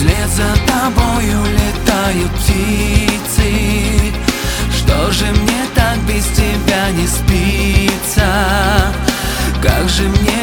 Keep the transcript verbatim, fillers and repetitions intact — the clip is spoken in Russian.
Вслед за тобою летают птицы. Что же мне так без тебя не спится? Как же мне